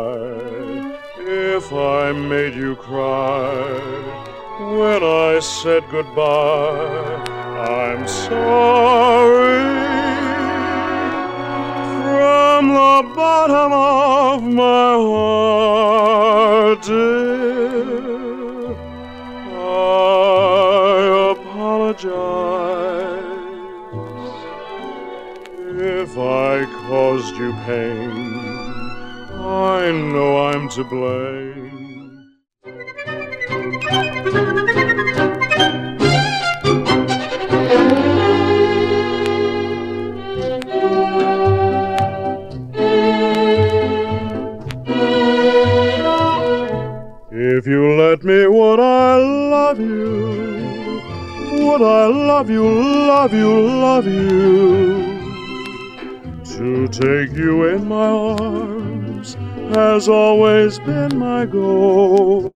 if I made you cry when I said goodbye. I'm sorry from the bottom of my heart, dear. I apologize if I caused you pain. I know I'm to blame. If you let me, would I love you? Would I love you, love you, love you? To take you in my arms has always been my goal.